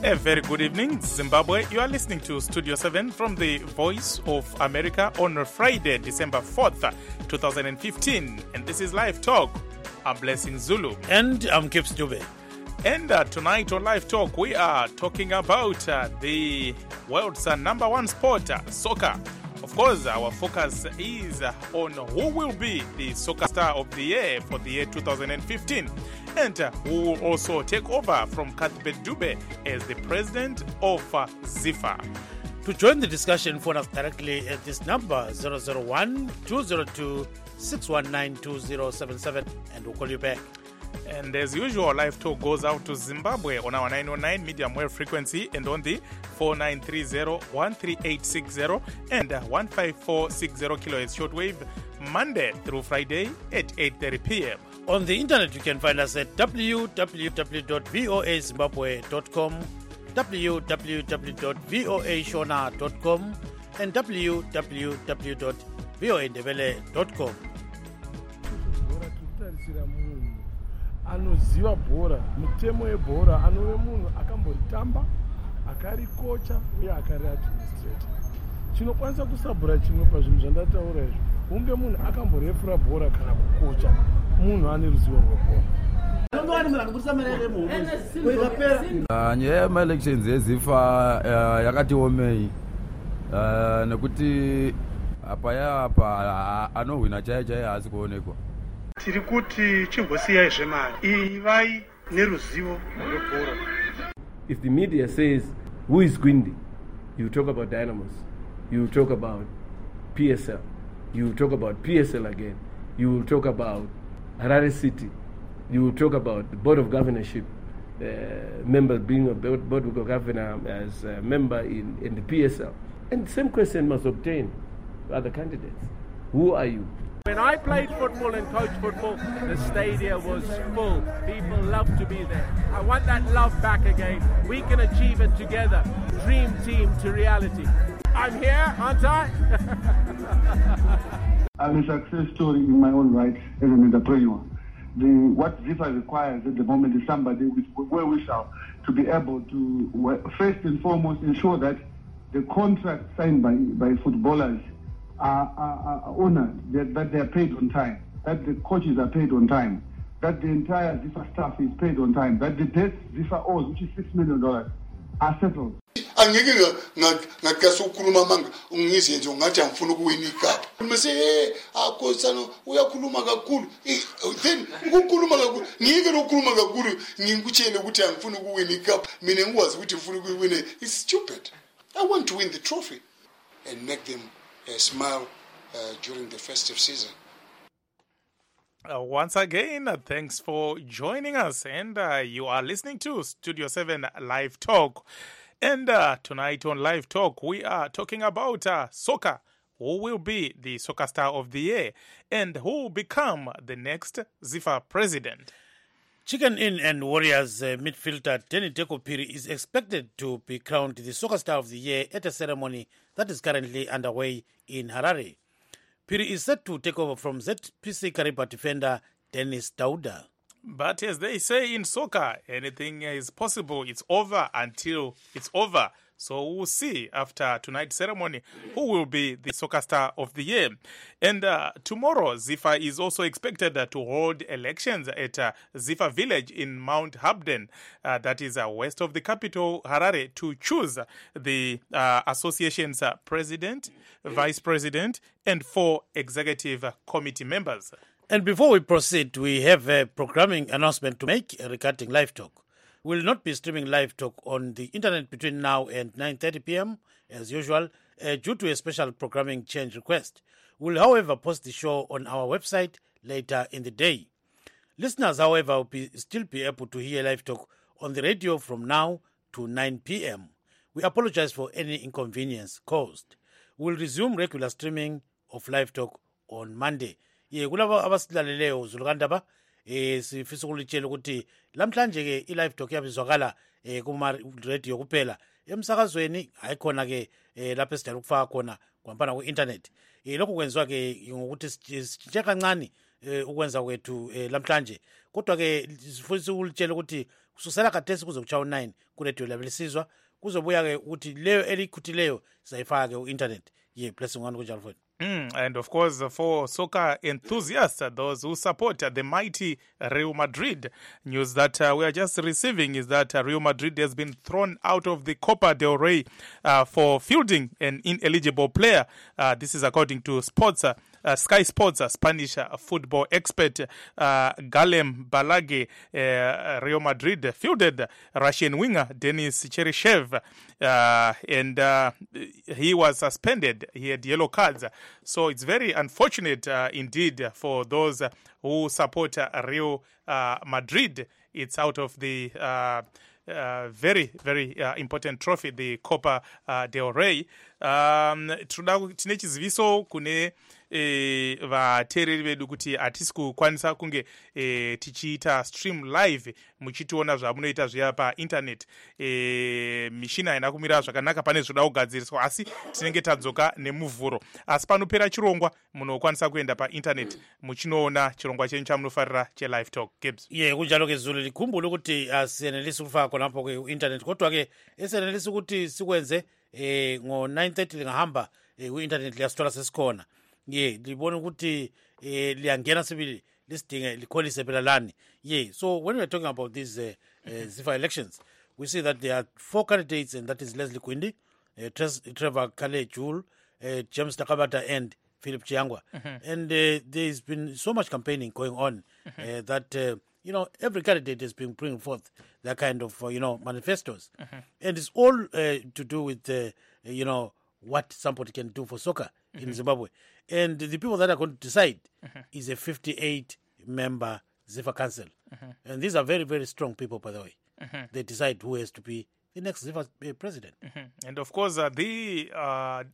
A very good evening, Zimbabwe. You are listening to Studio 7 from the Voice of America on Friday, December 4th, 2015. And this is Live Talk. I'm Blessing Zulu. And I'm Kips Dube. And tonight on Live Talk, we are talking about the world's number one sport, soccer. Of course, our focus is on who will be the soccer star of the year for the year 2015 and who will also take over from Cuthbert Dube as the president of ZIFA. To join the discussion, phone us directly at this number 001-202-619-2077 and we'll call you back. And as usual, Live Talk goes out to Zimbabwe on our 909 medium wave frequency and on the 4930-13860 and 15460 kilohertz shortwave Monday through Friday at 8:30 p.m. On the internet, you can find us at www.voazimbabwe.com, www.voashona.com, and www.voandebele.com. Anoziva bhora, mutemo webhora, anove munhu akambotamba, akarikocha uye akariadministrata. Chinokwanisa kusabhura chimwe pazvinhu zvandataura izvo. Hunge munhu akamborefura bhora kana kukocha, munhu ane ruzivo rwebhora. Nyaya yema-elections yeZIFA yakati omei nekuti apa anohwina chaiye haasi kuonekwa. Tiri kuti chimbosiyai zvemari ivai neruzivo rwebhora. If the media says who is Gwindi, you talk about Dynamos, you talk about PSL, you talk about PSL again, you will talk about Harare City, you will talk about the Board of Governorship, member being a Board of Governor as a member in the PSL. And the same question must obtain other candidates. Who are you? When I played football and coached football, the stadium was full. People loved to be there. I want that love back again. We can achieve it together. Dream team to reality. I'm here, aren't I? I'm a success story in my own right as an entrepreneur. What ZIFA requires at the moment is somebody with well-wisher to be able to, first and foremost, ensure that the contracts signed by footballers are honored, that they are paid on time, that the coaches are paid on time, that the entire ZIFA staff is paid on time, that the debts ZIFA owes, which is $6 million, are settled. Angeke ngakasukhuluma manga ungizenze ungathi angifuna ukuwina icup. Mase akosana uyakhuluma kakhulu. Then ukukhuluma kakhulu ngike lokukhuluma kakhulu ngikutshele ukuthi angifuna ukuwina icup. Mina ngikwazi ukuthi ngifuna ukuwina. It's stupid. I want to win the trophy and make them smile during the festive season. Once again, thanks for joining us. And you are listening to Studio 7 Live Talk. And tonight on Live Talk, we are talking about soccer. Who will be the soccer star of the year? And who will become the next ZIFA president? Chicken Inn and Warriors midfielder Danny Teko Phiri is expected to be crowned the soccer star of the year at a ceremony that is currently underway in Harare. Phiri is set to take over from ZPC Kariba defender Dennis Dauda. But as they say in soccer, anything is possible. It's over until it's over. So we'll see after tonight's ceremony who will be the soccer star of the year. And tomorrow, ZIFA is also expected to hold elections at ZIFA Village in Mount Habden, that is west of the capital, Harare, to choose the association's president, vice president, and 4 executive committee members. And before we proceed, we have a programming announcement to make regarding Live Talk. We will not be streaming Live Talk on the internet between now and 9:30 p.m. as usual, due to a special programming change request. We will, however, post the show on our website later in the day. Listeners, however, will still be able to hear Live Talk on the radio from now to 9 p.m. We apologize for any inconvenience caused. We will resume regular streaming of Live Talk on Monday. Kulabo abasilaleleyo zulukandaba sifisa ukulitshela ukuthi lamhlanje ke iLive Talk yabizwakala kuma radio kuphela emsakazweni hayikhona ke lapho esidala ukufaka khona kwampana ku internet lokho kwenziwa ke ngokuthi sitshintshe kancane ukwenza kwethu lamhlanje kodwa ke futhi ulitshela ukuthi kusukela khathesi kuze kuchawo 9 kuredio labelisizwa kuzobuya ke ukuthi leyo elikhuthileyo sayifaka ke ku-internet blessing one kunjalo futhi. And of course, for soccer enthusiasts, those who support the mighty Real Madrid, news that we are just receiving is that Real Madrid has been thrown out of the Copa del Rey for fielding an ineligible player. This is according to Sky Sports, Spanish football expert Galem Balage. Real Madrid fielded Russian winger Denis Cheryshev, and he was suspended. He had yellow cards. So it's very unfortunate indeed for those who support Real Madrid. It's out of the very, very important trophy, the Copa del Rey. Tine chiziviso kune vateereri vedu kuti hatisi kukwanisa kunge tichiita stream live muchitiona zvamunoita zviya painternet. Mishina haina kumira zvakanaka, pane zvoda kugadziriswa, asi tinenge tadzoka nemuvhuro. Asi panopera chirongwa munokwanisa kuenda painternet muchinoona chirongwa chenyu chamunofarira chelive talk. Gibbs. Kunjalo ke Zulu, likhumbule ukuthi asiyenelisi kufaka khonapho ku-internet, kodwa ke esiyenelisi ukuthi sikwenze ngo-9:30 lingahamba ku-internet liyasithola sesikhona. Libone ukuthi liyangena sibili lisidinge likholise phela lani. So when we're talking about these ZIFA elections, we see that there are 4 candidates, and that is Leslie Quindi, Trevor Kale-Jewell, James Takabata, and Philip Chiangwa. And there's been so much campaigning going on that every candidate has been bringing forth that kind of manifestos, and it's all to do with what somebody can do for soccer in Zimbabwe. And the people that are going to decide is a 58-member ZIFA Council. And these are very, very strong people, by the way. They decide who has to be the next ZIFA president. And of course, the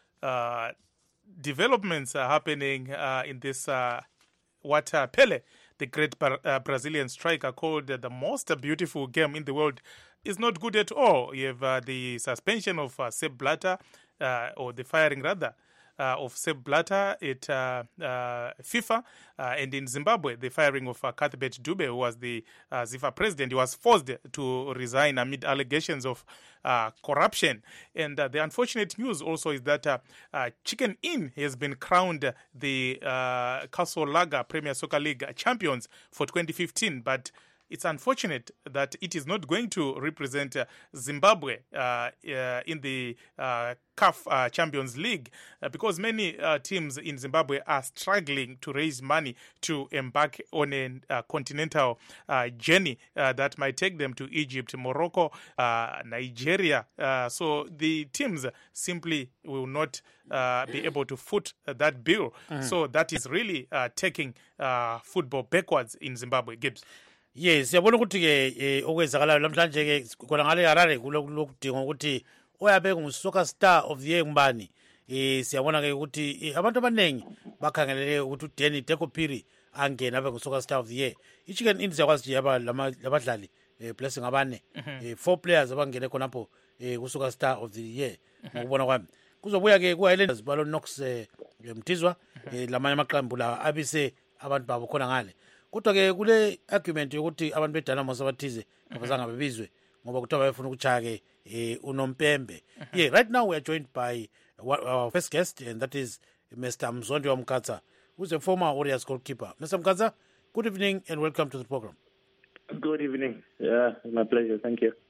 developments are happening in this, what Pele, the great Brazilian striker, called the most beautiful game in the world, is not good at all. You have the suspension of Sepp Blatter, or the firing rather, of Sepp Blatter at FIFA, and in Zimbabwe, the firing of Cuthbert Dube, who was the ZIFA president. He was forced to resign amid allegations of corruption. And the unfortunate news also is that Chicken Inn has been crowned the Castle Lager Premier Soccer League champions for 2015, but it's unfortunate that it is not going to represent Zimbabwe in the CAF Champions League because many teams in Zimbabwe are struggling to raise money to embark on a continental journey that might take them to Egypt, Morocco, Nigeria. So the teams simply will not be able to foot that bill. So that is really taking football backwards in Zimbabwe. Gibbs. Yes, siyabona ukuthi ke okwenzakalayo namhlanje ke khona ngale Harare kulokudinga ukuthi oyabe ngusoccer star of the year ngubani. Siyabona ke ukuthi abantu abanengi bakhangelele ukuthi uDanny Dekopiri angena abe ngusoccer star of the year. Ichicken Inn siyakwazi nje labadlali blessing abane 4 players abangene khonapho kusoccer star of the year ngokubona kwami. Kuzobuya ke ku-Highlanders balo Knox Mtizwa lamanye amaqembu la abise abantu babo khona ngale. Kodwa ke kule argument yokuthi abantu beDynamo sabathize abazange bebizwe ngoba kuthiwa bayefuna ukuchaya ke unompembe. Right now we are joined by our first guest, and that is Mr. Mzondi Mkatsa, who's a former Warriors goalkeeper. Mr. Mkatsa, good evening and welcome to the program. Good evening. Yeah, my pleasure. Thank you.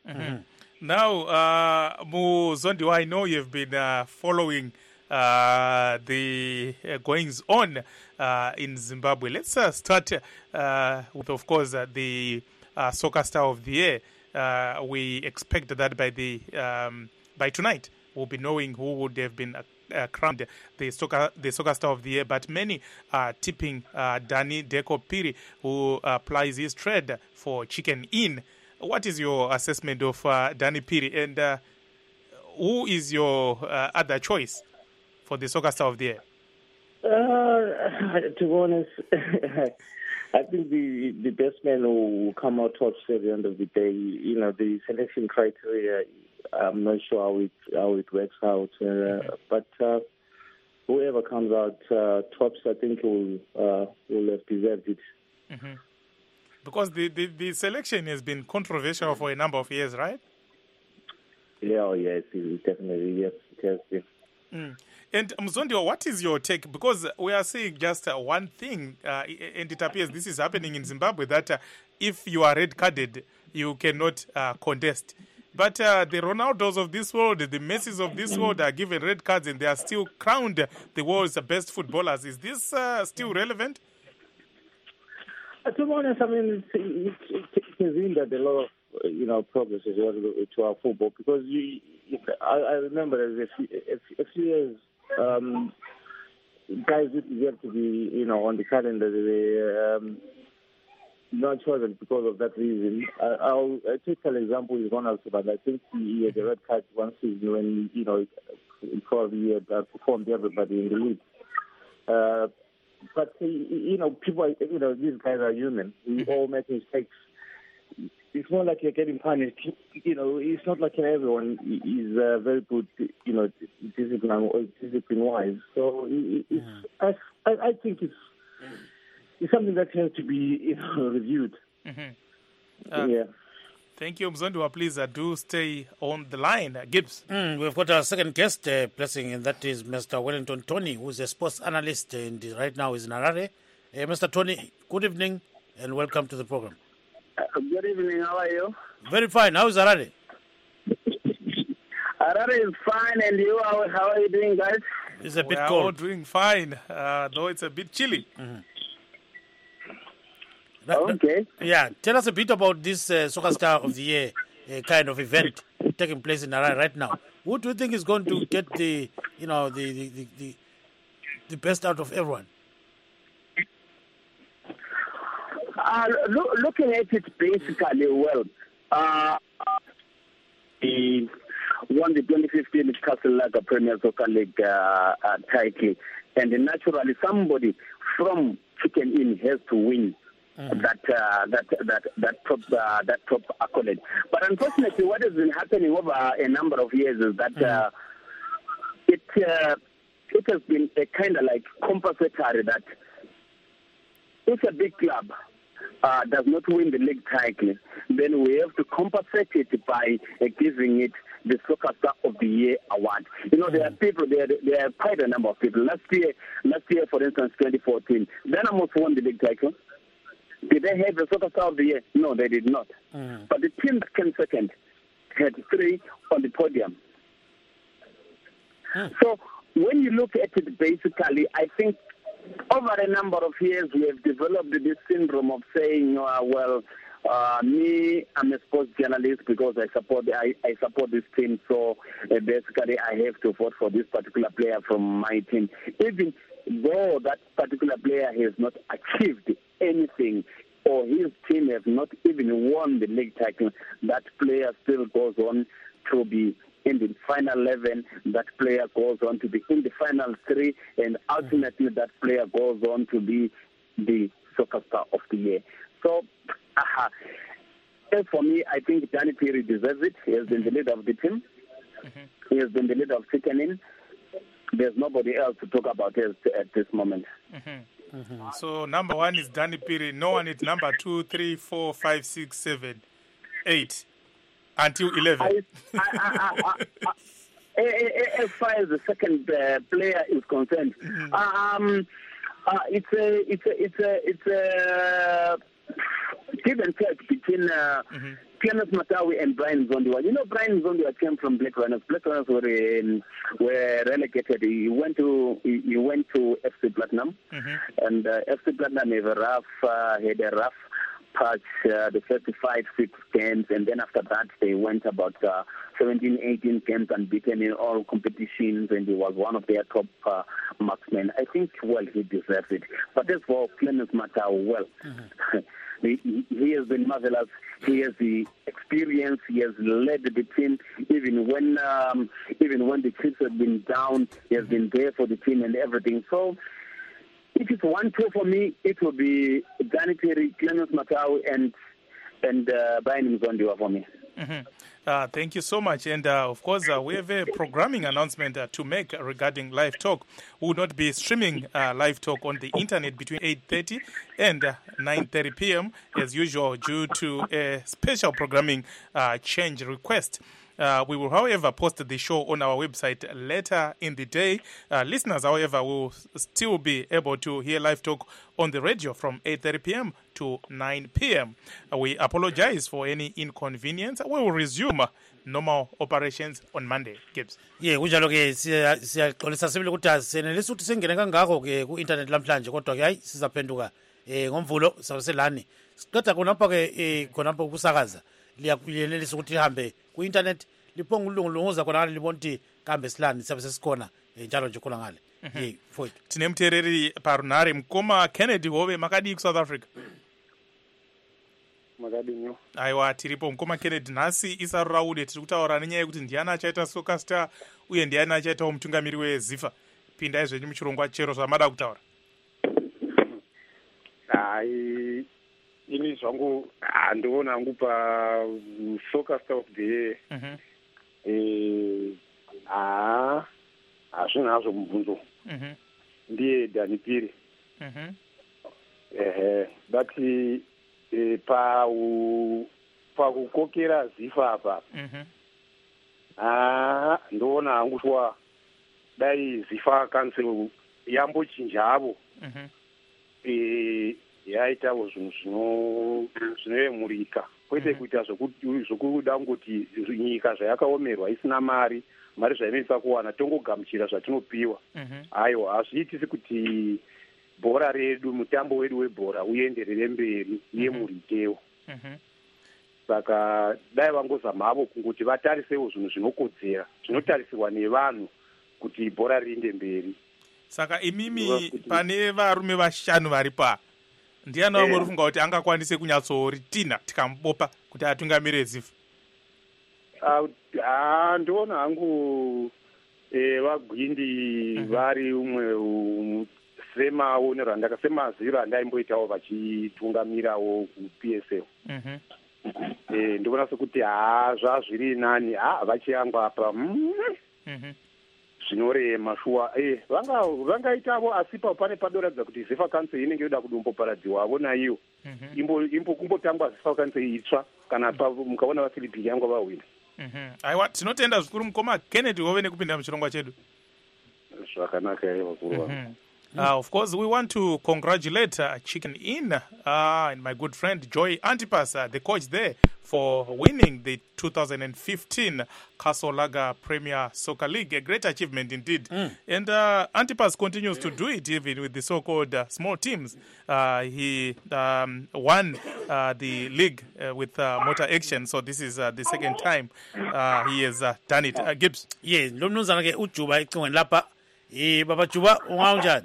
Now, Mzondi, I know you've been following the goings on in Zimbabwe. Let's start with, of course, the Soccer Star of the Year. We expect that by tonight we'll be knowing who would have been crowned the Soccer Star of the Year. But many are tipping Danny Dekopiri, who plies his trade for Chicken Inn. What is your assessment of Danny Piri, and who is your other choice for the Soccer Star of the Year? To be honest, I think the best man will come out tops at the end of the day. The selection criteria, I'm not sure how it works out. But whoever comes out tops, I think will have deserved it. Mm-hmm. Because the selection has been controversial for a number of years, right? Yeah, oh yes, definitely, yes, it has been. Mm. And Mzondiwa, what is your take? Because we are seeing just one thing, and it appears this is happening in Zimbabwe, that if you are red-carded, you cannot contest. But the Ronaldos of this world, the Messis of this world are given red cards and they are still crowned the world's best footballers. Is this still relevant? To be honest, I mean, it has hindered a lot of, progress as well to our football, because I remember a few years, guys who deserve to be, on the calendar, they not chosen because of that reason. I'll take an example with Ronald, but I think he had a red card one season when, probably had performed everybody in the league. But, people, these guys are human. We all make mistakes. It's not like you're getting punished. It's not like everyone is very good, discipline-wise. So I think it's something that has to be reviewed. Mm-hmm. Yeah. Thank you, Mzondiwa. Please do stay on the line. Gibbs. We've got our second guest blessing, and that is Mr. Wellington Tony, who's a sports analyst and right now is in Harare. Mr. Tony, good evening and welcome to the program. Good evening. How are you? Very fine. How is Harare? Harare is fine, and you? How are you doing, guys? It's a bit cold. We're all doing fine, though it's a bit chilly. Mm-hmm. Okay. Yeah, tell us a bit about this Soccer Star of the Year kind of event taking place in Harare right now. Who do you think is going to get the best out of everyone? Looking at it basically, he won the 2015 Castle Lager Premier Soccer League title, and naturally somebody from Chicken Inn has to win. That top accolade. But unfortunately, what has been happening over a number of years is that it has been a kind of like compensatory, that if a big club does not win the league title, then we have to compensate it by giving it the Soccer Star of the Year award. There are people, there are quite a number of people. Last year, for instance, 2014, Dynamos won the league title. Did they have the Soccer Star of the Year? No, they did not. But the team that came second had 3 on the podium. So when you look at it basically, I think over a number of years we have developed this syndrome of saying, me, I'm a sports journalist because I support this team, so basically I have to vote for this particular player from my team. Even though that particular player has not achieved anything, or his team has not even won the league title, that player still goes on to be in the final 11, that player goes on to be in the final 3, and ultimately that player goes on to be the Soccer Star of the Year. So, as for me, I think Danny Piri deserves it. He has been the leader of the team. He has been the leader of Chicken Inn. There's nobody else to talk about at this moment. So number 1 is Danny Piri. No one is number 2, 3, 4, 5, 6, 7, 8 until 11. As far as the second player is concerned, it's a give and take between Clemens Matawi and Brian Zondiwa. Brian Zondiwa came from Black Runners. Black Runners were relegated. He went to FC Platinum, and FC Platinum had a rough patch, the 35-6 games, and then after that they went about 17, 18 games unbeaten in all competitions, and he was one of their top marksmen. I think, he deserves it. But as for Clemens Matawi, he has been marvelous. He has the experience. He has led the team even when the Chiefs have been down. He has been there for the team and everything. So if it's 1-2 for me, it will be Danny Piri, Clemens Matawi, and Brian Zondiwa for me. Thank you so much. And of course, we have a programming announcement to make regarding Live Talk. We will not be streaming Live Talk on the internet between 8:30 and 9:30 p.m. as usual due to a special programming change request. We will, however, post the show on our website later in the day. Listeners, however, will still be able to hear Live Talk on the radio from 8:30 p.m. to 9 p.m. We apologize for any inconvenience. We will resume normal operations on Monday. Gibbs. Yeah, kunjalo ke siyaxolisa sibili ukuthi asenelisa ukuthi singene kangako ke ku internet lamhlanje kodwa ke hayi sizaphenduka ngomvulo saselani. Siqeda khonapha ke khonapha ukusakaza liyakuyenelisa ukuthi lihambe ku internet liphonga ulungulunguza khona libona ukuthi kambe silani sabe sesikhona njalo nje khona ngale. Yeah, foyithu. Tine mtereri parunare mkoma Kennedy Hove makadi ku South Africa. Makadinyo. Aiwa tiripo mkoma Kennedy nhasi isaruraude tiri kutaura nenyaya yekuti ndiana achaita Soccer Star uye ndiana achaita mutungamiri weZIFA. Pindai zvenyu muchirongwa chero zvamada kutaura. Hai ini zvangu handiona hangu pa Soccer Star of the Year. Hazvinazvo mubvunzo. Ndiye Dani Piri. But pakukokera ZIFA apa ndoona hangu swa dai ZIFA council yambochinjavo yaitawo zvinhu zvinoyemurika kwete kuita zvokuda kuti nyika zvayakaomerwa isina mari zvainoisa kuwana tongogamuchira zvatinopiwa. Aiwa hazviitisi kuti bhora redu mutambo wedu webhora uyenderere mberi yemuritewo. Saka dai vangozamavo kuti vatarisewo zvinhu zvinokodzera zvinotarisirwa nevanhu kuti bhora riende mberi. Saka imimi pane varume vashanu varipa ndiana vamwe rufunga kuti angakwanise kunyatsoritina tikamubopa kuti atungamire ZIFA. Ndoona hangu vagwindi vari umwe semaonero andakasemaziro andaimboitawo vachitungamirawo kuPSL. Ndikuona sekuti zvazviri nani vachiyangwa apa zvinorema shuwa vangaitavo asi pane padoradza kuti ZIFA council inenge yoda kudomboparadzirwavo naiyo kumbotangwa ZIFA council itsva kana mukaona vaFilipini yangwa vahwina. Aiwa tinotenda zvikuru mukoma Kennedy Hove nekupinda muchirongwa chedu. Zvakanaka here vakuru. Of course, we want to congratulate Chicken Inn and my good friend Joy Antipas, the coach there, for winning the 2015 Castle Lager Premier Soccer League. A great achievement indeed. And Antipas continues to do it even with the so-called small teams. He won the league with Motor Action, so this is the second time he has done it. Gibbs. Yeah, lo mnumzana ke uJuba icingweni lapha. Baba Juba unganjani?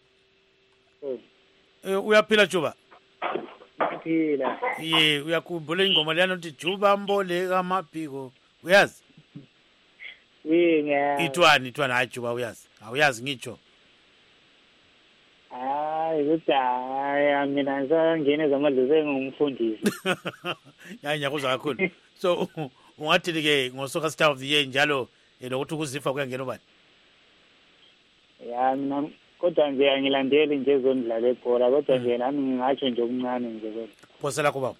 Uyaphila Juba? Phila. Uyakhumbula ingoma leyana uthi Juba mboleka amaphiko. Uyazi? Ngiyaya. Itwani hayi Juba uyazi. Awuyazi ngitsho. Ukuthi mina ngizangena zamadlozi ngumfundisi. Nyakuzwa kakhulu. So ungathi ke ngo-Soccer Star of the Year njalo lokuthi kuZIFA kuyangena ubani? Ya mina kodwa nje angilandeli nje ezondlala ebhola kodwa nje nami ngingatsho nje okuncane nje kodwa. Phosela kuba.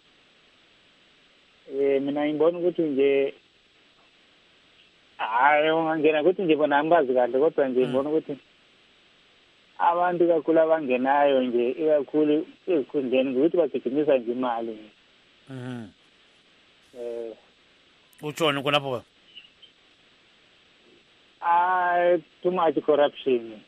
Mina ngibona ukuthi nje ungangena ukuthi nje bona angibazi kahle kodwa nje ngibona ukuthi abantu kakhulu abangenayo nje ikakhulu ezikhundleni ukuthi bagijimisa nje imali. Utshoni khonapho ba? Too much corruption.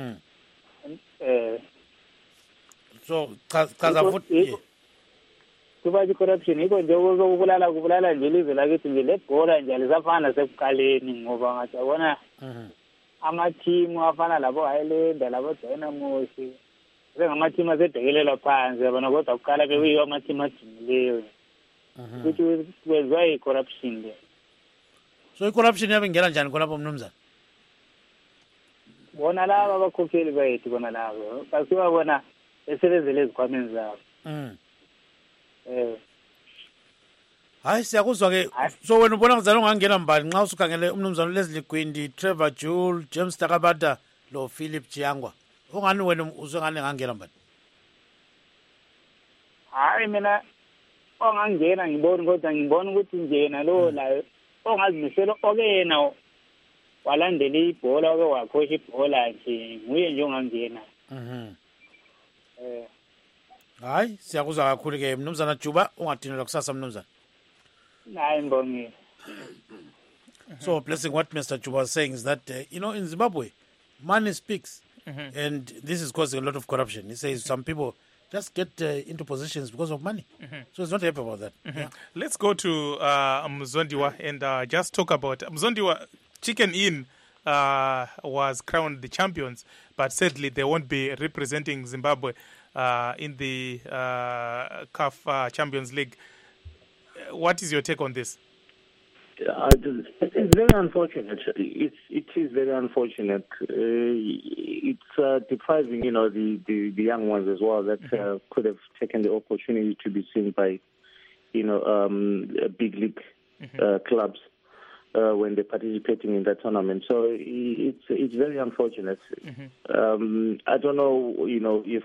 So chaza futhi too much corruption yiko nje kubulala nje ilizwe lakithi nje lebhola nje alisafana sekuqaleni ngoba ngathi abona ama-team afana labo Highland labo Dynamos sengama-team asedekelelwa phansi yabona kodwa kuqala bekuyiwo ama-team adumileyo ukuthi kwenziwa i-corruption le. So i-corruption yabe ngena njani khonapho mnumzana? Bona laba abakhokheli bayethu bona labo basuka bona esebenzele ezikhwameni zabo. hayi siyakuzwa ke so wena ubona ngizana ungangena mbali nxa usukhangele umnumzana Leslie Gwindi, Trevor Jewell, James Takabata lo Philip Chiyangwa, ungani wena uzengane ngangena mbali? hayi mina ongangena ngibona kodwa ngibona ukuthi njena lo la ongazimisela okena walandela ibhola oke wakhosha ibhola nje nguye nje ongangena. Hayi siyakuzwa kakhulu ke mnumzana Juba, ungadinelwa kusasa mnumzana. Hayi ngibongile. So blessing what Mr. Juba was saying is that in Zimbabwe money speaks, and this is causing a lot of corruption. He says some people just get into positions because of money. So he's not happy about that. Yeah. Let's go to Mzondiwa and just talk about Mzondiwa. Chicken Inn was crowned the champions, but sadly they won't be representing Zimbabwe in the CAF Champions League. What is your take on this? It's very unfortunate. It is very unfortunate. It's depriving, the young ones as well that could have taken the opportunity to be seen by, big league clubs when they're participating in that tournament. So it's very unfortunate. I don't know, if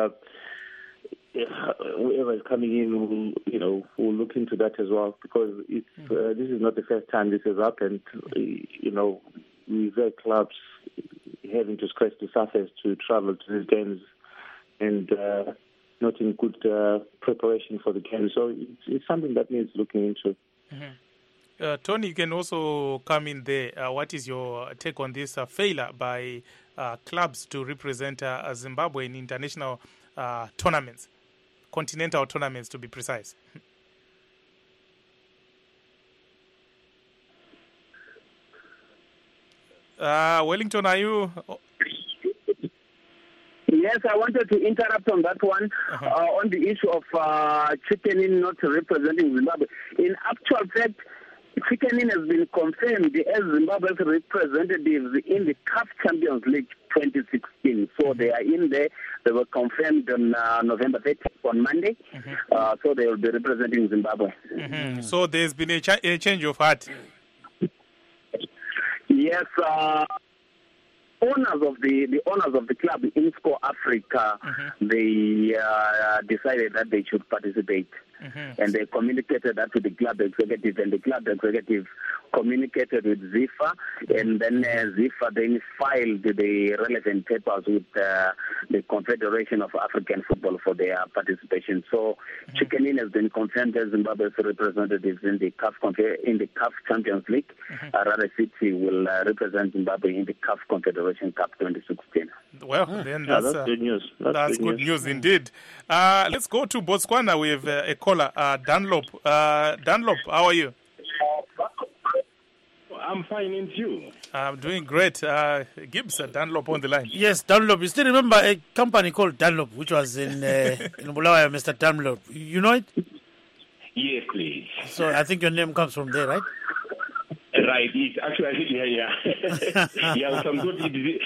whoever is coming in will look into that as well, because this is not the first time this has happened. We've had clubs having to scratch the surface to travel to these games and not in good preparation for the game. So it's something that needs looking into. Tony, you can also come in there. What is your take on this failure by clubs to represent Zimbabwe in international tournaments? Continental tournaments, to be precise. Wellington, are you? Yes, I wanted to interrupt on that one, on the issue of Chicken Inn not representing Zimbabwe. In actual fact, Chicken Inn has been confirmed as Zimbabwe's representatives in the CAF Champions League 2016. So they are in there. They were confirmed on November 30th, on Monday. So they will be representing Zimbabwe. So there's been a change of heart. Yes, owners of the club, INSCO Africa, they decided that they should participate. And they communicated that to the club executive, and the club executive communicated with ZIFA, and then ZIFA then filed the relevant papers with the Confederation of African Football for their participation. So Chicken Inn has been confirmed as Zimbabwe's representatives in the CAF Champions League. Harare City will represent Zimbabwe in the CAF Confederation Cup 2016. Well, then that's good news. That's good news indeed. Let's go to Botswana. We have a caller, Dunlop. Dunlop, how are you? I'm fine, and you? I'm doing great. Gibbs, Dunlop on the line. Yes, Dunlop. You still remember a company called Dunlop, which was in Bulawayo, Mr. Dunlop. You know it? Yes, please. So I think your name comes from there, right? Right. It's actually, yeah. Yeah, some good.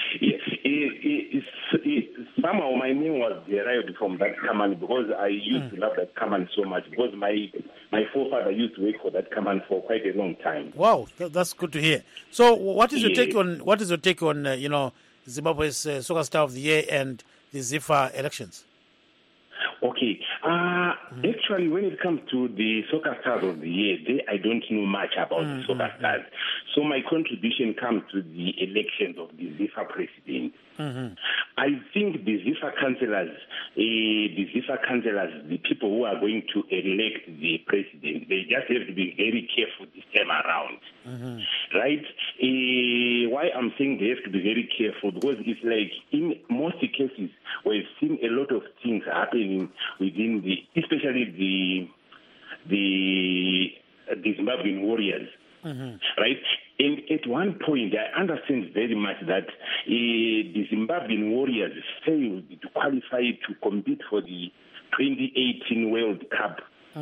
Somehow my name was derived from that company because I used to love that company so much, because my forefather used to work for that company for quite a long time. Wow, that's good to hear. So what is your take on Zimbabwe's Soccer Star of the Year and the ZIFA elections? Okay. Actually, when it comes to the Soccer Stars of the Year, I don't know much about the Soccer Stars. So my contribution comes to the elections of the ZIFA president. I think the ZIFA councillors, the people who are going to elect the president, they just have to be very careful this time around. Right? Why I'm saying they have to be very careful, because it's like in most cases we've seen a lot of things happening within especially the Zimbabwean warriors. Right? And at one point, I understand very much that the Zimbabwean warriors failed to qualify to compete for the 2018 World Cup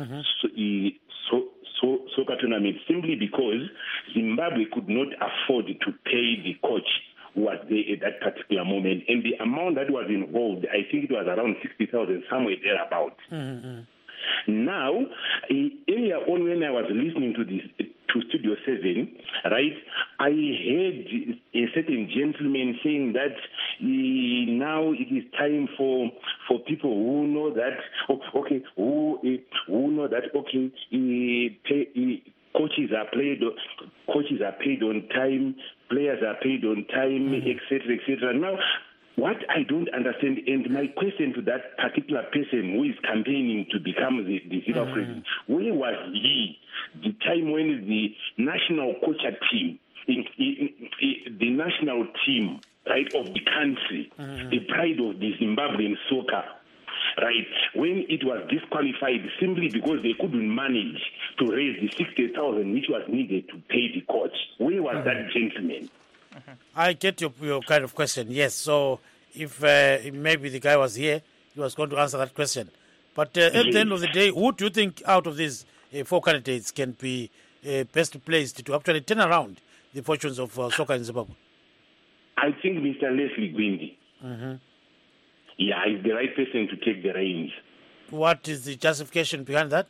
soccer tournament, simply because Zimbabwe could not afford to pay the coach who was there at that particular moment. And the amount that was involved, I think it was around 60,000, somewhere thereabout. Now, earlier on when I was listening to this, to Studio 7, right, I heard a certain gentleman saying that now it is time for people who know that, coaches are paid on time, players are paid on time, etc., etc. Now, what I don't understand, and my question to that particular person who is campaigning to become the FIFA president, where was he the time when the national coacher team, the national team, right, of the country, the pride of the Zimbabwean soccer, right, when it was disqualified simply because they couldn't manage to raise the 60,000 which was needed to pay the coach? Where was that gentleman? I get your kind of question, yes. So if maybe the guy was here, he was going to answer that question. But at the end of the day, who do you think out of these 4 candidates can be best placed to actually turn around the fortunes of soccer in Zimbabwe? I think Mr. Leslie Gwindi. Yeah, he's the right person to take the reins. What is the justification behind that?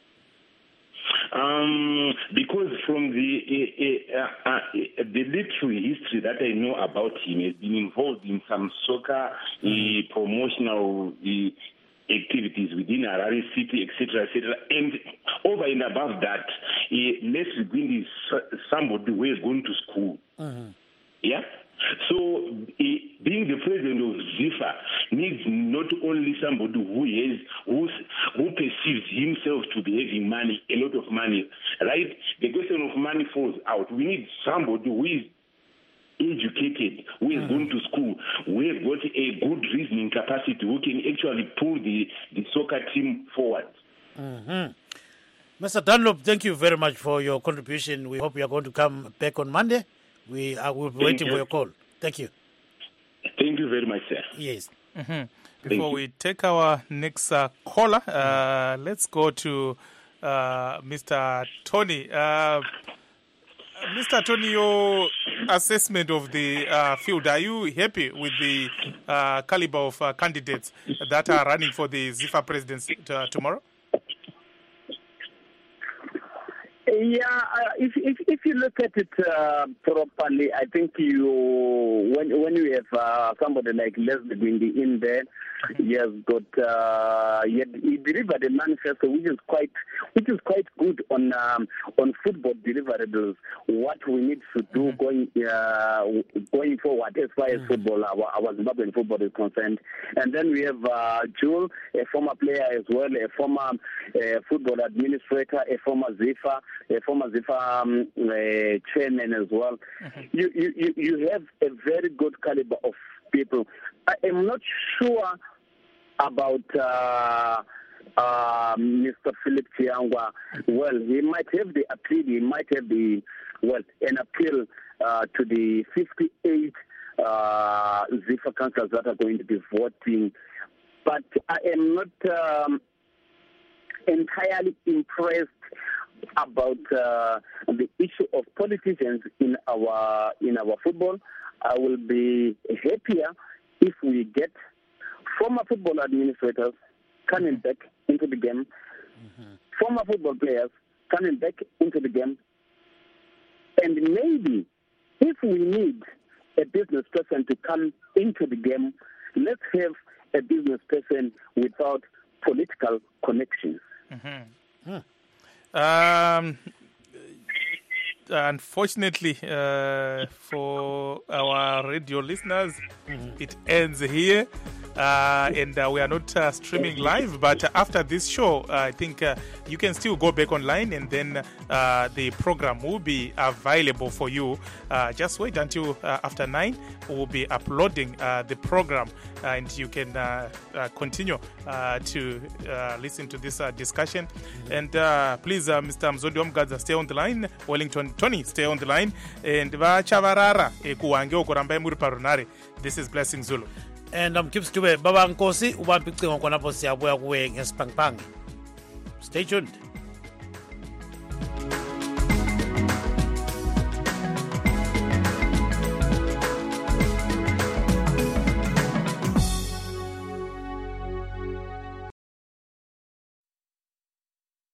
Because from the literary history that I know about him, he's been involved in some soccer promotional activities within Harare City, etc., etc. And over and above that, Leslie Gwindi is somebody who has gone to school. Yeah? So, being the president of ZIFA needs not only somebody who perceives himself to be having money, a lot of money, right? The question of money falls out. We need somebody who is educated, who has gone to school, who has got a good reasoning capacity, who can actually pull the soccer team forward. Mr. Dunlop, thank you very much for your contribution. We hope you are going to come back on Monday. We will be waiting for your call. Thank you. Thank you very much, sir. Yes. Before we take our next caller, let's go to Mr. Tony. Mr. Tony, your assessment of the field, are you happy with the caliber of candidates that are running for the ZIFA presidency tomorrow? Yeah, if you look at it properly, I think when you have somebody like Leslie Gwindi in there, he has got he delivered a manifesto which is quite good on football deliverables. What we need to do going forward as far as football, our Zimbabwean football is concerned. And then we have Jewel, a former player as well, a former football administrator, a former ZIFA chairman as well. You have a very good caliber of people. I am not sure about Mr. Philip Chiangwa. Well, he might have the appeal. He might have an appeal to the 58 ZIFA councillors that are going to be voting. But I am not entirely impressed about the issue of politicians in our football. I will be happier if we get former football administrators coming back into the game, former football players coming back into the game, and maybe if we need a business person to come into the game, let's have a business person without political connections. Unfortunately, for our radio listeners, it ends here. And we are not streaming live, but after this show, I think you can still go back online, and then the program will be available for you. Just wait until after 9. We will be uploading the program, and you can continue to listen to this discussion. And please, Mr. Mzondi Omgadza, stay on the line. Wellington Tony, stay on the line. And vachavarara kuwange okuramba muri parunare. This is Blessing Zulu. And I'm Kips Tube, Baba Nkosi, Ubampi Kwanapo Siabuya Wing, Espang Pang. Stay tuned.